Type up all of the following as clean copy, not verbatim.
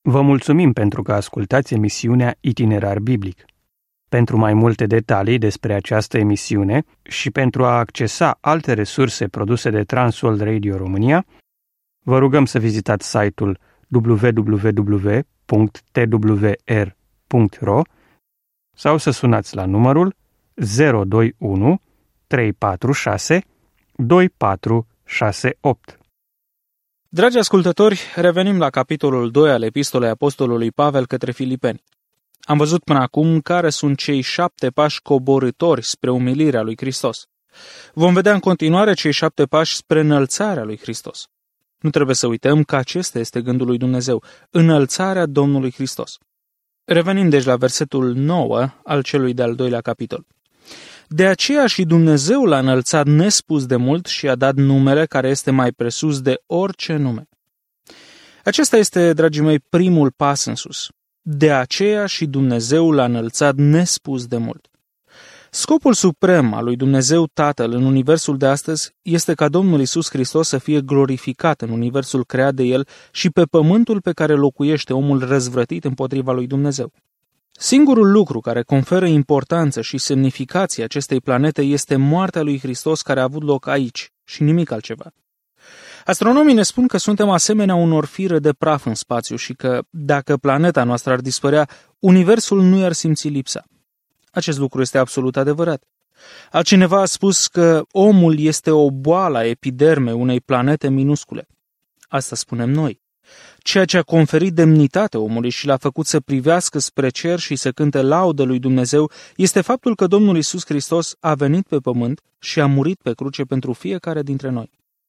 Vă mulțumim pentru că ascultați emisiunea Itinerar Biblic. Pentru mai multe detalii despre această emisiune și pentru a accesa alte resurse produse de Transworld Radio România, vă rugăm să vizitați site-ul www.twr.ro sau să sunați la numărul 021 346 2468. Dragi ascultători, revenim la capitolul 2 al epistolei apostolului Pavel către Filipeni. Am văzut până acum care sunt cei 7 pași coborâtori spre umilirea lui Hristos. Vom vedea în continuare cei 7 pași spre înălțarea lui Hristos. Nu trebuie să uităm că acesta este gândul lui Dumnezeu, înălțarea Domnului Hristos. Revenim deci la versetul 9 al celui de-al doilea capitol. De aceea și Dumnezeu l-a înălțat nespus de mult și a dat numele care este mai presus de orice nume. Acesta este, dragii mei, primul pas în sus. De aceea și Dumnezeu l-a înălțat nespus de mult. Scopul suprem al lui Dumnezeu Tatăl în universul de astăzi este ca Domnul Iisus Hristos să fie glorificat în universul creat de El și pe pământul pe care locuiește omul răzvrătit împotriva lui Dumnezeu. Singurul lucru care conferă importanță și semnificație acestei planete este moartea lui Hristos care a avut loc aici și nimic altceva. Astronomii ne spun că suntem asemenea unor fire de praf în spațiu și că, dacă planeta noastră ar dispărea, universul nu i-ar simți lipsa. Acest lucru este absolut adevărat. Altcineva a spus că omul este o boală a epidermei unei planete minuscule. Asta spunem noi. Ceea ce a conferit demnitate omului și l-a făcut să privească spre cer și să cânte laudă lui Dumnezeu este faptul că Domnul Iisus Hristos a venit pe pământ și a murit pe cruce pentru fiecare dintre noi.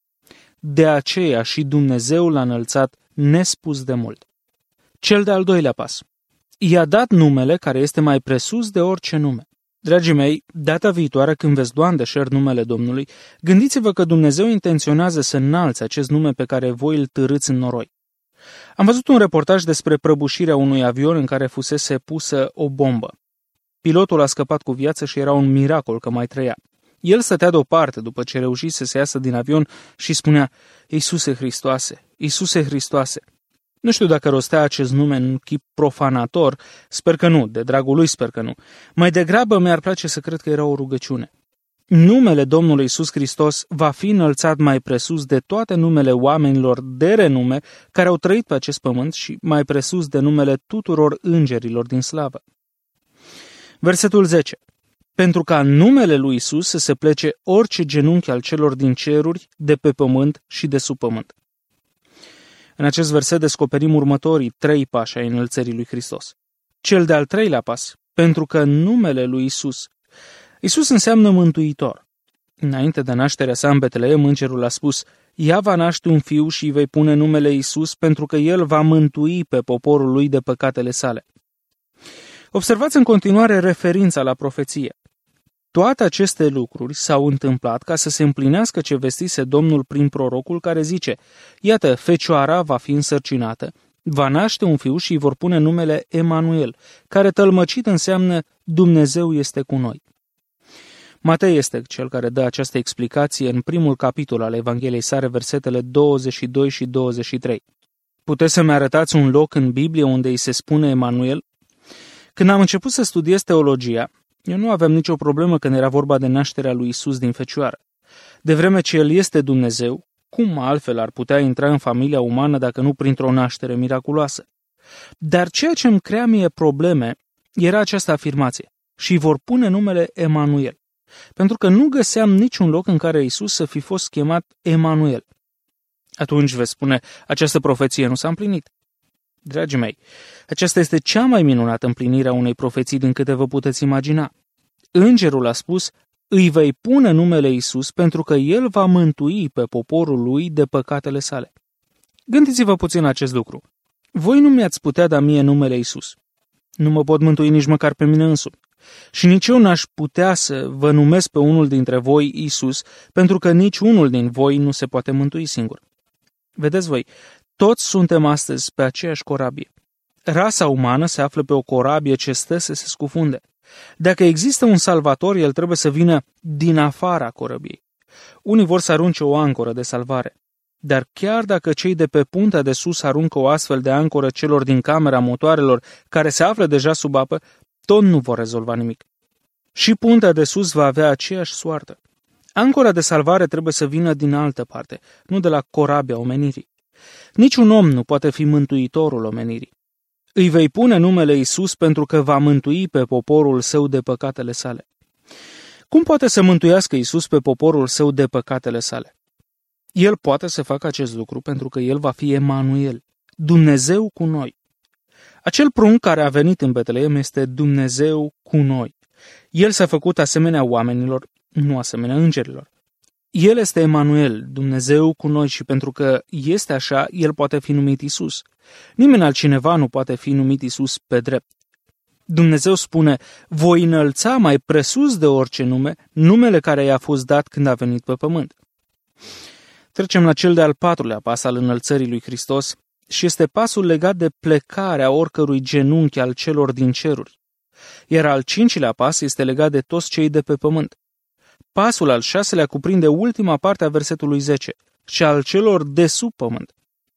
De aceea și Dumnezeu l-a înălțat nespus de mult. Cel de-al doilea pas. I-a dat numele care este mai presus de orice nume. Dragii mei, data viitoare când veți lua în deșert numele Domnului, gândiți-vă că Dumnezeu intenționează să înalți acest nume pe care voi îl târâți în noroi. Am văzut un reportaj despre prăbușirea unui avion în care fusese pusă o bombă. Pilotul a scăpat cu viață și era un miracol că mai trăia. El stătea deoparte după ce reușise să iasă din avion și spunea: Iisuse Hristoase, Iisuse Hristoase. Nu știu dacă rostea acest nume în chip profanator, sper că nu, de dragul lui sper că nu. Mai degrabă mi-ar place să cred că era o rugăciune. Numele Domnului Iisus Hristos va fi înălțat mai presus de toate numele oamenilor de renume care au trăit pe acest pământ și mai presus de numele tuturor îngerilor din slavă. Versetul 10. Pentru ca în numele lui Iisus să se plece orice genunchi al celor din ceruri, de pe pământ și de sub pământ. În acest verset descoperim următorii 3 pași ai înălțării lui Hristos. Cel de-al 3-lea pas, pentru că în numele lui Iisus. Iisus înseamnă mântuitor. Înainte de nașterea sa în Betleem, îngerul a spus: ea va naște un fiu și îi vei pune numele Iisus, pentru că el va mântui pe poporul lui de păcatele sale. Observați în continuare referința la profeție. Toate aceste lucruri s-au întâmplat ca să se împlinească ce vestise Domnul prin prorocul care zice: iată, fecioara va fi însărcinată, va naște un fiu și îi vor pune numele Emanuel, care tălmăcit înseamnă Dumnezeu este cu noi. Matei este cel care dă această explicație în primul capitol al Evangheliei sale, versetele 22 și 23. Puteți să-mi arătați un loc în Biblie unde îi se spune Emanuel? Când am început să studiez teologia, eu nu aveam nicio problemă când era vorba de nașterea lui Isus din fecioară. De vreme ce El este Dumnezeu, cum altfel ar putea intra în familia umană dacă nu printr-o naștere miraculoasă? Dar ceea ce îmi crea mie probleme era această afirmație: și vor pune numele Emanuel. Pentru că nu găseam niciun loc în care Isus să fi fost chemat Emanuel. Atunci veți spune: această profeție nu s-a împlinit. Dragii mei, aceasta este cea mai minunată împlinire a unei profeții din câte vă puteți imagina. Îngerul a spus: îi vei pune numele Iisus pentru că el va mântui pe poporul lui de păcatele sale. Gândiți-vă puțin acest lucru. Voi nu mi-ați putea da mie numele Iisus. Nu mă pot mântui nici măcar pe mine însumi. Și nici eu n-aș putea să vă numesc pe unul dintre voi Iisus, pentru că nici unul din voi nu se poate mântui singur. Vedeți voi, toți suntem astăzi pe aceeași corabie. Rasa umană se află pe o corabie ce stă să se scufunde. Dacă există un salvator, el trebuie să vină din afara corăbiei. Unii vor să arunce o ancoră de salvare. Dar chiar dacă cei de pe puntea de sus aruncă o astfel de ancoră celor din camera motoarelor care se află deja sub apă, tot nu vor rezolva nimic. Și puntea de sus va avea aceeași soartă. Ancora de salvare trebuie să vină din altă parte, nu de la corabia omenirii. Niciun om nu poate fi mântuitorul omenirii. Îi vei pune numele Iisus pentru că va mântui pe poporul său de păcatele sale. Cum poate să mântuiască Iisus pe poporul său de păcatele sale? El poate să facă acest lucru pentru că El va fi Emanuel, Dumnezeu cu noi. Acel prunc care a venit în Betleem este Dumnezeu cu noi. El s-a făcut asemenea oamenilor, nu asemenea îngerilor. El este Emanuel, Dumnezeu cu noi, și pentru că este așa, El poate fi numit Iisus. Nimeni altcineva nu poate fi numit Iisus pe drept. Dumnezeu spune: voi înălța mai presus de orice nume numele care i-a fost dat când a venit pe pământ. Trecem la cel de-al patrulea pas al înălțării lui Hristos și este pasul legat de plecarea oricărui genunchi al celor din ceruri. Iar al cincilea pas este legat de toți cei de pe pământ. Pasul al șaselea cuprinde ultima parte a versetului 10, și al celor de sub pământ.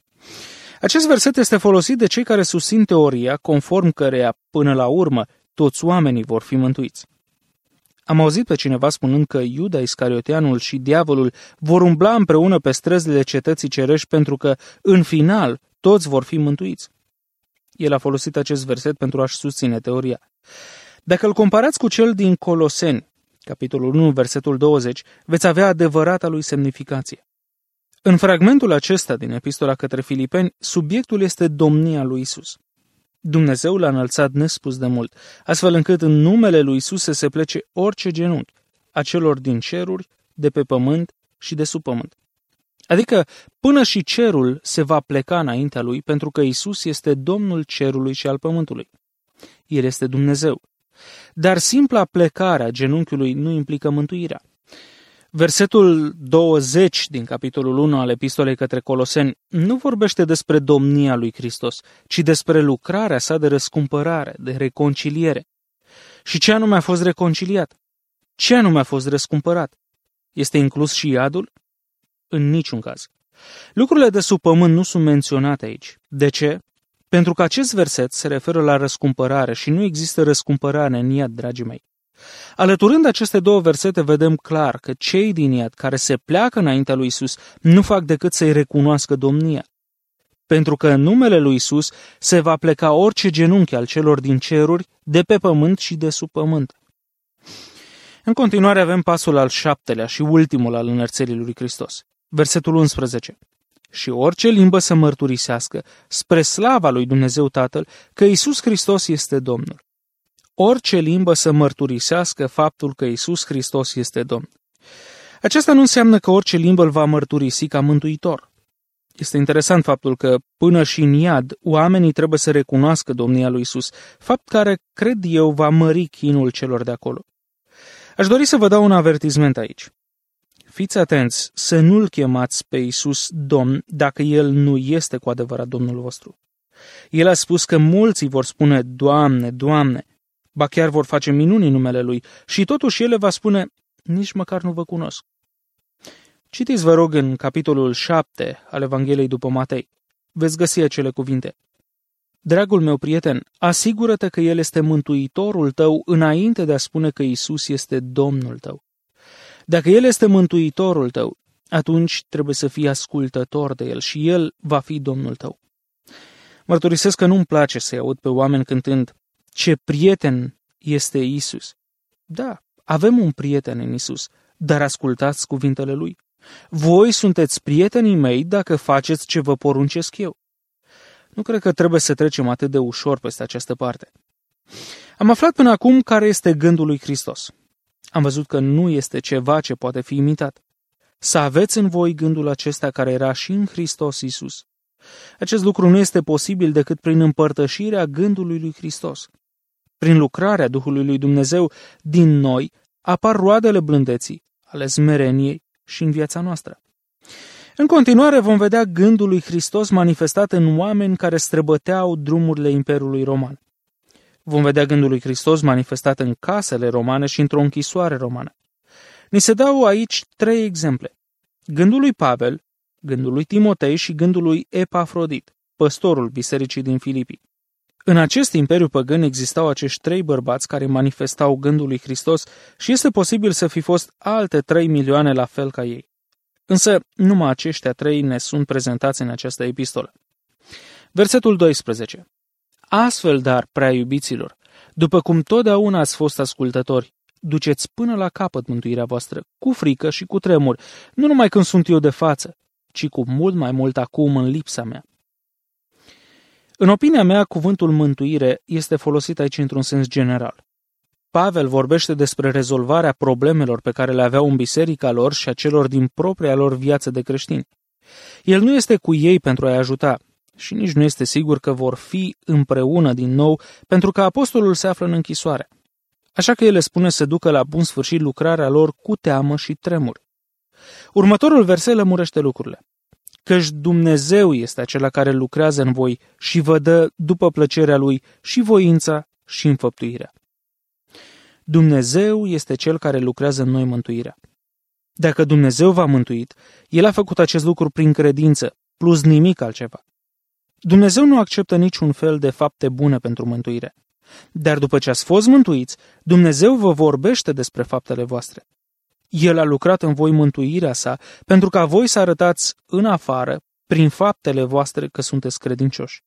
Acest verset este folosit de cei care susțin teoria conform căreia, până la urmă, toți oamenii vor fi mântuiți. Am auzit pe cineva spunând că Iuda Iscarioteanul și diavolul vor umbla împreună pe străzile cetății cerești pentru că, în final, toți vor fi mântuiți. El a folosit acest verset pentru a-și susține teoria. Dacă îl comparați cu cel din Coloseni, capitolul 1, versetul 20, veți avea adevărata lui semnificație. În fragmentul acesta din epistola către Filipeni, subiectul este domnia lui Isus. Dumnezeu l-a înălțat nespus de mult, astfel încât în numele lui Isus să se plece orice genunchi, a celor din ceruri, de pe pământ și de sub pământ. Adică până și cerul se va pleca înaintea lui, pentru că Isus este Domnul cerului și al pământului. El este Dumnezeu. Dar simpla plecare a genunchiului nu implică mântuirea. Versetul 20 din capitolul 1 al epistolei către Coloseni nu vorbește despre domnia lui Hristos, ci despre lucrarea sa de răscumpărare, de reconciliere. Și ce anume a fost reconciliat? Ce anume a fost răscumpărat? Este inclus și iadul? În niciun caz. Lucrurile de sub pământ nu sunt menționate aici. De ce? Pentru că acest verset se referă la răscumpărare și nu există răscumpărare în iad, dragii mei. Alăturând aceste două versete, vedem clar că cei din iad care se pleacă înaintea lui Isus nu fac decât să-i recunoască domnia. Pentru că în numele lui Isus se va pleca orice genunchi al celor din ceruri, de pe pământ și de sub pământ. În continuare avem pasul al șaptelea și ultimul al înălțării lui Hristos. Versetul 11. Și orice limbă să mărturisească, spre slava lui Dumnezeu Tatăl, că Iisus Hristos este Domnul. Orice limbă să mărturisească faptul că Iisus Hristos este Domn. Aceasta nu înseamnă că orice limbă îl va mărturisi ca mântuitor. Este interesant faptul că până și în iad oamenii trebuie să recunoască domnia lui Iisus, fapt care, cred eu, va mări chinul celor de acolo. Aș dori să vă dau un avertisment aici. Fiți atenți să nu-L chemați pe Iisus Domn dacă El nu este cu adevărat Domnul vostru. El a spus că mulți vor spune: Doamne, Doamne, ba chiar vor face minuni în numele Lui și totuși El le va spune: nici măcar nu vă cunosc. Citiți, vă rog, în capitolul 7 al Evangheliei după Matei. Veți găsi acele cuvinte. Dragul meu prieten, asigură-te că El este mântuitorul tău înainte de a spune că Iisus este Domnul tău. Dacă El este mântuitorul tău, atunci trebuie să fii ascultător de El și El va fi Domnul tău. Mărturisesc că nu-mi place să-i aud pe oameni cântând: ce prieten este Iisus. Da, avem un prieten în Iisus, dar ascultați cuvintele Lui. Voi sunteți prietenii mei dacă faceți ce vă poruncesc eu. Nu cred că trebuie să trecem atât de ușor peste această parte. Am aflat până acum care este gândul lui Hristos. Am văzut că nu este ceva ce poate fi imitat. Să aveți în voi gândul acesta care era și în Hristos Iisus. Acest lucru nu este posibil decât prin împărtășirea gândului lui Hristos. Prin lucrarea Duhului lui Dumnezeu din noi apar roadele blândeții, ale smereniei și în viața noastră. În continuare vom vedea gândul lui Hristos manifestat în oameni care străbăteau drumurile Imperiului Roman. Vom vedea gândul lui Hristos manifestat în casele romane și într-o închisoare romană. Ni se dau aici 3 exemple. Gândul lui Pavel, gândul lui Timotei și gândul lui Epafrodit, păstorul bisericii din Filipii. În acest imperiu păgân existau acești 3 bărbați care manifestau gândul lui Hristos și este posibil să fi fost alte 3 milioane la fel ca ei. Însă numai aceștia 3 ne sunt prezentați în această epistolă. Versetul 12. Astfel, dar, prea iubiților, după cum totdeauna ați fost ascultători, duceți până la capăt mântuirea voastră, cu frică și cu tremur, nu numai când sunt eu de față, ci cu mult mai mult acum în lipsa mea. În opinia mea, cuvântul mântuire este folosit aici într-un sens general. Pavel vorbește despre rezolvarea problemelor pe care le aveau în biserica lor și a celor din propria lor viață de creștini. El nu este cu ei pentru a-i ajuta și nici nu este sigur că vor fi împreună din nou pentru că apostolul se află în închisoare. Așa că el le spune să ducă la bun sfârșit lucrarea lor cu teamă și tremur. Următorul verset lămurește lucrurile. Căci Dumnezeu este acela care lucrează în voi și vă dă după plăcerea Lui și voința și înfăptuirea. Dumnezeu este Cel care lucrează în noi mântuirea. Dacă Dumnezeu v-a mântuit, El a făcut acest lucru prin credință, plus nimic altceva. Dumnezeu nu acceptă niciun fel de fapte bune pentru mântuire. Dar după ce ați fost mântuiți, Dumnezeu vă vorbește despre faptele voastre. El a lucrat în voi mântuirea sa pentru ca voi să arătați în afară, prin faptele voastre, că sunteți credincioși.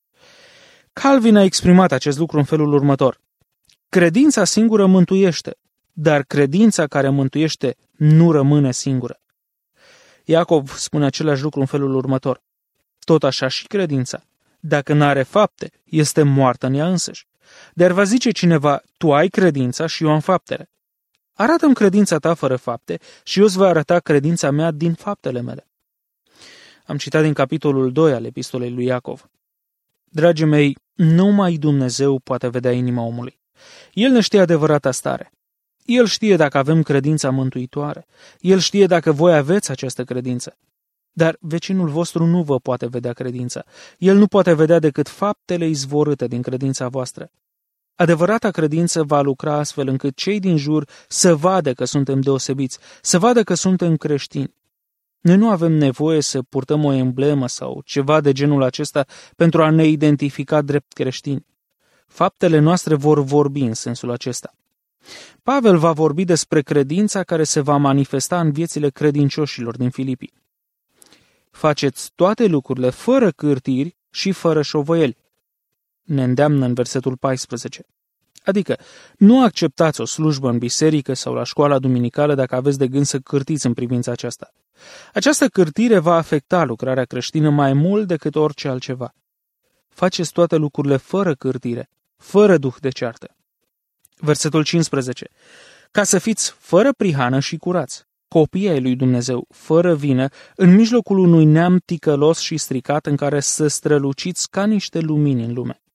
Calvin a exprimat acest lucru în felul următor. Credința singură mântuiește, dar credința care mântuiește nu rămâne singură. Iacov spune același lucru în felul următor. Tot așa și credința, dacă n-are fapte, este moartă în ea însăși. Dar va zice cineva, tu ai credința și eu am faptele. Arată-mi credința ta fără fapte și eu îți voi arăta credința mea din faptele mele. Am citat din capitolul 2 al epistolei lui Iacov. Dragii mei, numai Dumnezeu poate vedea inima omului. El ne știe adevărata stare. El știe dacă avem credința mântuitoare. El știe dacă voi aveți această credință. Dar vecinul vostru nu vă poate vedea credința. El nu poate vedea decât faptele izvorâte din credința voastră. Adevărata credință va lucra astfel încât cei din jur să vadă că suntem deosebiți, să vadă că suntem creștini. Noi nu avem nevoie să purtăm o emblemă sau ceva de genul acesta pentru a ne identifica drept creștini. Faptele noastre vor vorbi în sensul acesta. Pavel va vorbi despre credința care se va manifesta în viețile credincioșilor din Filipii. Faceți toate lucrurile fără cârtiri și fără șovăieli. Ne îndeamnă în versetul 14. Adică, nu acceptați o slujbă în biserică sau la școala duminicală dacă aveți de gând să cârtiți în privința aceasta. Această cârtire va afecta lucrarea creștină mai mult decât orice altceva. Faceți toate lucrurile fără cârtire, fără duh de ceartă. Versetul 15. Ca să fiți fără prihană și curați, copii ai lui Dumnezeu, fără vină, în mijlocul unui neam ticălos și stricat în care să străluciți ca niște lumini în lume.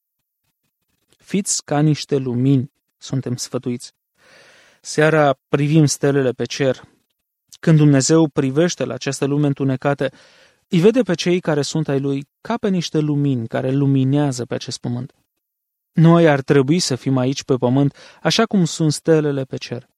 Fiți ca niște lumini, suntem sfătuiți. Seara privim stelele pe cer. Când Dumnezeu privește la această lume întunecată, îi vede pe cei care sunt ai Lui ca pe niște lumini care luminează pe acest pământ. Noi ar trebui să fim aici pe pământ, așa cum sunt stelele pe cer.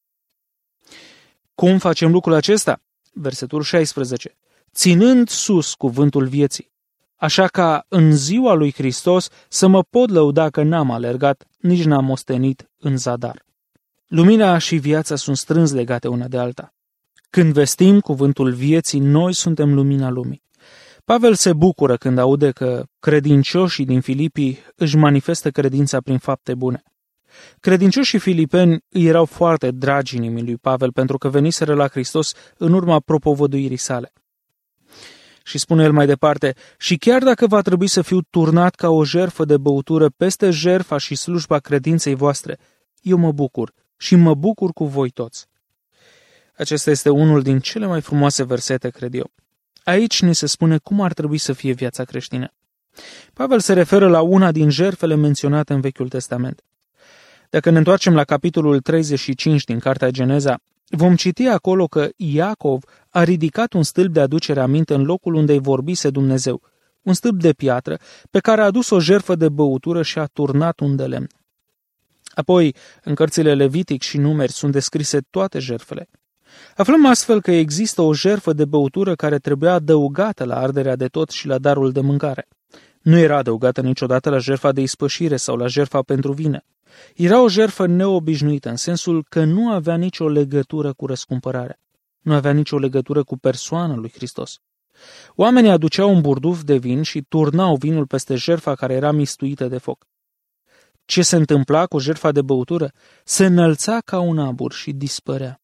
Cum facem lucrul acesta? Versetul 16. Ținând sus cuvântul vieții, așa ca în ziua lui Hristos să mă pot lăuda că n-am alergat, nici n-am ostenit în zadar. Lumina și viața sunt strâns legate una de alta. Când vestim cuvântul vieții, noi suntem lumina lumii. Pavel se bucură când aude că credincioșii din Filipii își manifestă credința prin fapte bune. Credincioșii filipeni îi erau foarte dragi inimii lui Pavel pentru că veniseră la Hristos în urma propovăduirii sale. Și spune el mai departe, și chiar dacă va trebui să fiu turnat ca o jertfă de băutură peste jertfa și slujba credinței voastre, eu mă bucur și mă bucur cu voi toți. Acesta este unul din cele mai frumoase versete, cred eu. Aici ni se spune cum ar trebui să fie viața creștină. Pavel se referă la una din jertfele menționate în Vechiul Testament. Dacă ne întoarcem la capitolul 35 din Cartea Geneza, vom citi acolo că Iacov a ridicat un stâlp de aducere aminte în locul unde îi vorbise Dumnezeu, un stâlp de piatră pe care a adus o jertfă de băutură și a turnat un de lemn. Apoi, în cărțile Levitic și Numeri sunt descrise toate jertfele. Aflăm astfel că există o jertfă de băutură care trebuia adăugată la arderea de tot și la darul de mâncare. Nu era adăugată niciodată la jertfa de ispășire sau la jertfa pentru vină. Era o jertfă neobișnuită, în sensul că nu avea nicio legătură cu răscumpărarea. Nu avea nicio legătură cu persoana lui Hristos. Oamenii aduceau un burduf de vin și turnau vinul peste jertfa care era mistuită de foc. Ce se întâmpla cu jertfa de băutură? Se înălța ca un abur și dispărea.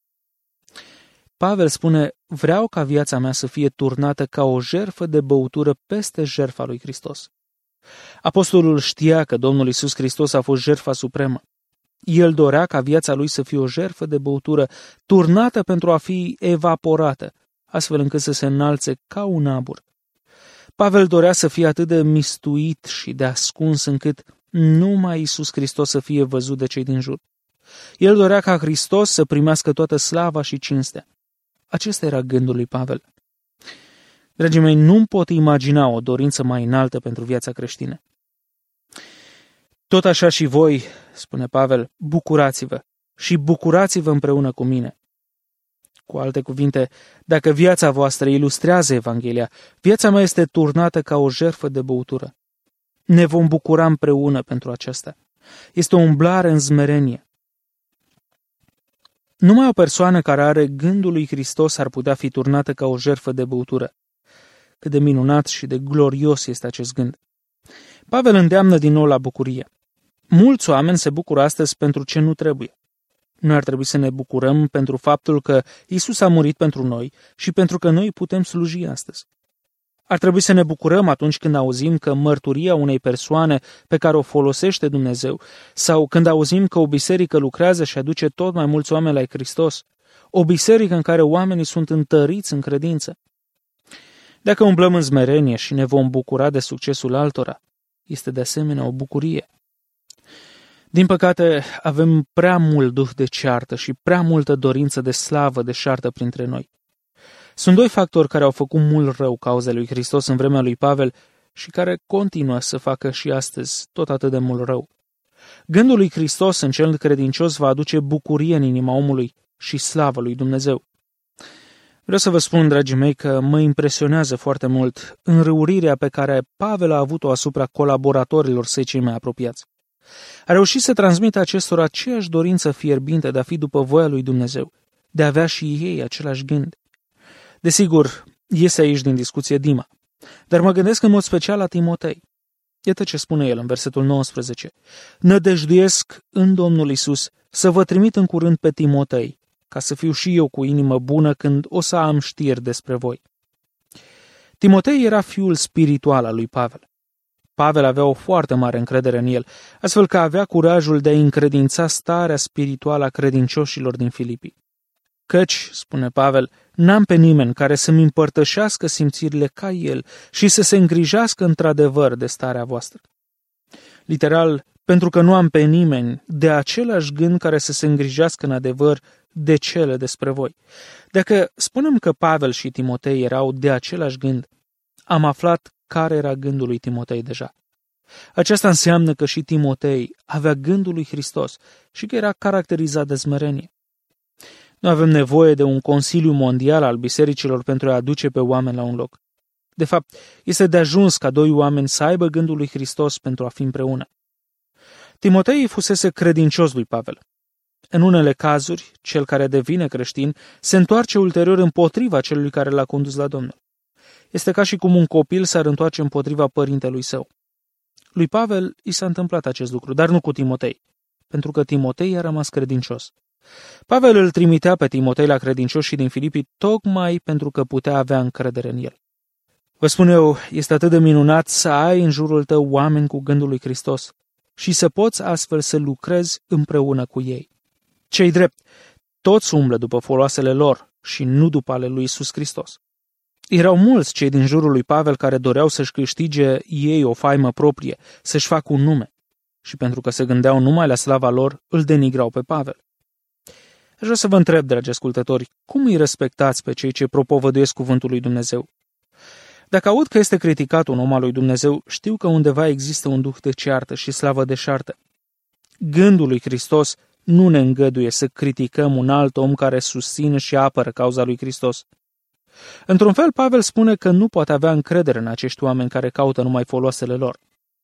Pavel spune, vreau ca viața mea să fie turnată ca o jertfă de băutură peste jertfa lui Hristos. Apostolul știa că Domnul Iisus Hristos a fost jertfa supremă. El dorea ca viața lui să fie o jertfă de băutură turnată pentru a fi evaporată, astfel încât să se înalțe ca un abur. Pavel dorea să fie atât de mistuit și de ascuns încât numai Iisus Hristos să fie văzut de cei din jur. El dorea ca Hristos să primească toată slava și cinstea. Acesta era gândul lui Pavel. Dragii mei, nu-mi pot imagina o dorință mai înaltă pentru viața creștină. Tot așa și voi, spune Pavel, bucurați-vă și bucurați-vă împreună cu mine. Cu alte cuvinte, dacă viața voastră ilustrează Evanghelia, viața mea este turnată ca o jertfă de băutură. Ne vom bucura împreună pentru aceasta. Este o umblare în smerenie. Numai o persoană care are gândul lui Hristos ar putea fi turnată ca o jertfă de băutură. Cât de minunat și de glorios este acest gând. Pavel îndeamnă din nou la bucurie. Mulți oameni se bucură astăzi pentru ce nu trebuie. Noi ar trebui să ne bucurăm pentru faptul că Iisus a murit pentru noi și pentru că noi putem sluji astăzi. Ar trebui să ne bucurăm atunci când auzim că mărturia unei persoane pe care o folosește Dumnezeu sau când auzim că o biserică lucrează și aduce tot mai mulți oameni la Hristos, o biserică în care oamenii sunt întăriți în credință. Dacă umblăm în smerenie și ne vom bucura de succesul altora, este de asemenea o bucurie. Din păcate, avem prea mult duh de ceartă și prea multă dorință de slavă deșartă printre noi. Sunt doi factori care au făcut mult rău cauzei lui Hristos în vremea lui Pavel și care continuă să facă și astăzi tot atât de mult rău. Gândul lui Hristos în cel credincios va aduce bucurie în inima omului și slavă lui Dumnezeu. Vreau să vă spun, dragii mei, că mă impresionează foarte mult înrăurirea pe care Pavel a avut-o asupra colaboratorilor săi cei mai apropiați. A reușit să transmită acestora aceeași dorință fierbinte de a fi după voia lui Dumnezeu, de a avea și ei același gând. Desigur, iese aici din discuție Dima, dar mă gândesc în mod special la Timotei. Iată ce spune el în versetul 19. Nădăjduiesc în Domnul Iisus să vă trimit în curând pe Timotei, ca să fiu și eu cu inimă bună când o să am știri despre voi. Timotei era fiul spiritual al lui Pavel. Pavel avea o foarte mare încredere în el, astfel că avea curajul de a încredința starea spirituală a credincioșilor din Filipii. Căci, spune Pavel, n-am pe nimeni care să-mi împărtășească simțirile ca el și să se îngrijească într-adevăr de starea voastră. Literal, pentru că nu am pe nimeni de același gând care să se îngrijească în adevăr de cele despre voi. Dacă spunem că Pavel și Timotei erau de același gând, am aflat care era gândul lui Timotei deja. Aceasta înseamnă că și Timotei avea gândul lui Hristos și că era caracterizat de smerenie. Nu avem nevoie de un consiliu mondial al bisericilor pentru a aduce pe oameni la un loc. De fapt, este de ajuns ca doi oameni să aibă gândul lui Hristos pentru a fi împreună. Timotei fusese credincios lui Pavel. În unele cazuri, cel care devine creștin se întoarce ulterior împotriva celui care l-a condus la Domnul. Este ca și cum un copil s-ar întoarce împotriva părintelui său. Lui Pavel i s-a întâmplat acest lucru, dar nu cu Timotei, pentru că Timotei a rămas credincios. Pavel îl trimitea pe Timotei la credincioșii din Filipii tocmai pentru că putea avea încredere în el. Vă spun eu, este atât de minunat să ai în jurul tău oameni cu gândul lui Hristos și să poți astfel să lucrezi împreună cu ei. Ce-i drept, toți umblă după foloasele lor și nu după ale lui Iisus Hristos. Erau mulți cei din jurul lui Pavel care doreau să-și câștige ei o faimă proprie, să-și facă un nume. Și pentru că se gândeau numai la slava lor, îl denigrau pe Pavel. Aș vrea să vă întreb, dragi ascultători, cum îi respectați pe cei ce propovăduiesc cuvântul lui Dumnezeu? Dacă aud că este criticat un om al lui Dumnezeu, știu că undeva există un duh de ceartă și slavă deșartă. Gândul lui Hristos nu ne îngăduie să criticăm un alt om care susține și apără cauza lui Hristos. Într-un fel, Pavel spune că nu poate avea încredere în acești oameni care caută numai foloasele lor.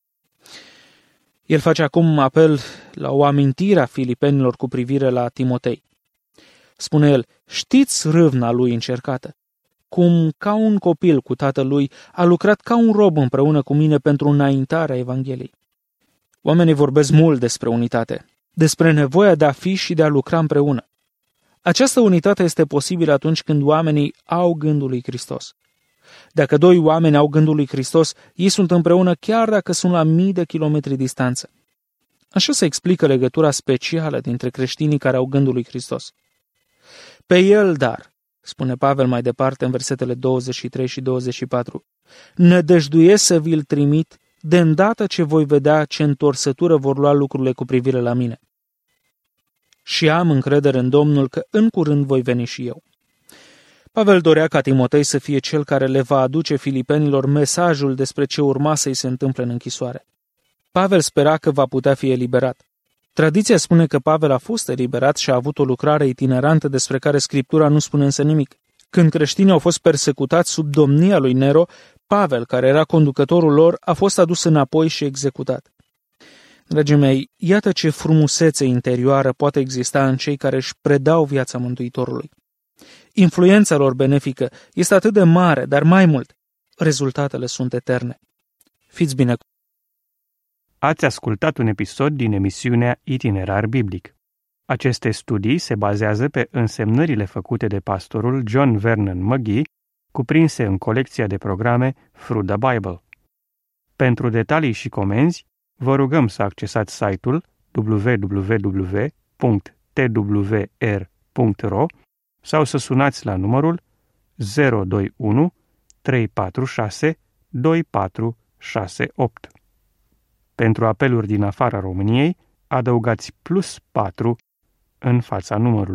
El face acum apel la o amintire a filipenilor cu privire la Timotei. Spune el, știți râvna lui încercată, cum ca un copil cu tatălui a lucrat ca un rob împreună cu mine pentru înaintarea Evangheliei. Oamenii vorbesc mult despre unitate, despre nevoia de a fi și de a lucra împreună. Această unitate este posibilă atunci când oamenii au gândul lui Hristos. Dacă doi oameni au gândul lui Hristos, ei sunt împreună chiar dacă sunt la mii de kilometri distanță. Așa se explică legătura specială dintre creștinii care au gândul lui Hristos. Pe el, dar, spune Pavel mai departe în versetele 23 și 24, nădăjduiesc să vi-l trimit de îndată ce voi vedea ce întorsătură vor lua lucrurile cu privire la mine. Și am încredere în Domnul că în curând voi veni și eu. Pavel dorea ca Timotei să fie cel care le va aduce filipenilor mesajul despre ce urma să-i se întâmple în închisoare. Pavel spera că va putea fi eliberat. Tradiția spune că Pavel a fost eliberat și a avut o lucrare itinerantă despre care Scriptura nu spune însă nimic. Când creștinii au fost persecutați sub domnia lui Nero, Pavel, care era conducătorul lor, a fost adus înapoi și executat. Dragii mei, iată ce frumusețe interioară poate exista în cei care își predau viața Mântuitorului. Influența lor benefică este atât de mare, dar mai mult, rezultatele sunt eterne. Fiți bine! Ați ascultat un episod din emisiunea Itinerar Biblic. Aceste studii se bazează pe însemnările făcute de pastorul John Vernon McGee, cuprinse în colecția de programe Through the Bible. Pentru detalii și comenzi, vă rugăm să accesați site-ul www.twr.ro sau să sunați la numărul 021 346 2468. Pentru apeluri din afara României, adăugați +4 în fața numărului.